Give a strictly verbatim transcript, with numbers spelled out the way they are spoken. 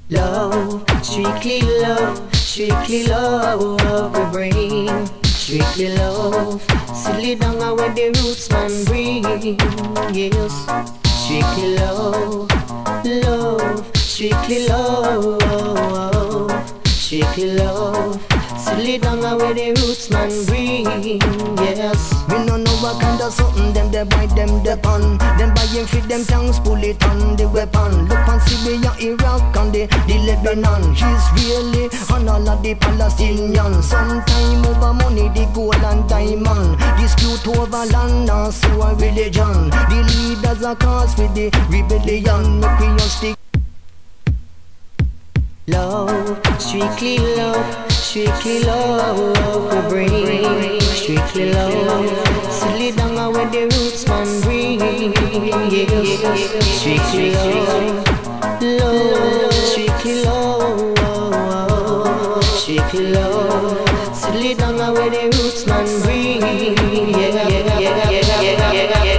Love, strictly love, strictly love we bring. Strictly love, silly down where the roots man bring. Yes, strictly love, love, strictly love, strictly love, silly down where the roots man bring. Yes, me no know what kind of something them they buy them the pan. Them buying for them tanks, pull it on the weapon. Look and see we are Iraq and the, the Lebanon. Israeli and all of the Palestinians. Sometime over money, the gold and diamond. Dispute over land and so a religion. The leaders are cause with the rebellion. Make we just stick. Love, strictly love, strictly love we bring. Strictly love, silly down where the roots man bring. Yes, strictly love, love, strictly love, strictly love, silly down where the roots man bring. Yeah, yeah, yeah, yeah, yeah, yeah, yeah.